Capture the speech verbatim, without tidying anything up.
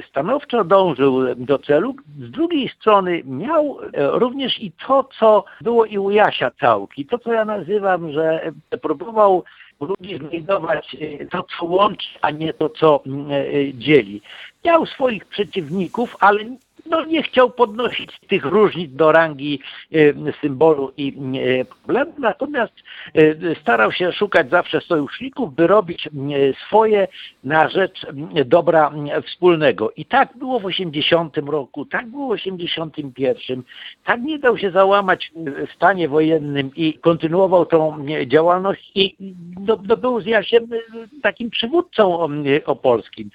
stanowczo dążył do celu. Z drugiej strony miał również i to, co było i u Jasia Całki, to, co ja nazywam, że próbował w ludzi znajdować to, co łączy, a nie to, co dzieli. Miał swoich przeciwników, ale no nie chciał podnosić tych różnic do rangi e, symbolu i e, problemu, natomiast e, starał się szukać zawsze sojuszników, by robić e, swoje na rzecz e, dobra e, wspólnego. I tak było w osiemdziesiątym roku, tak było w osiemdziesiątym pierwszym. Tak nie dał się załamać w stanie wojennym i kontynuował tą e, działalność i no, no był z Jasiem e, takim przywódcą e, opolskim.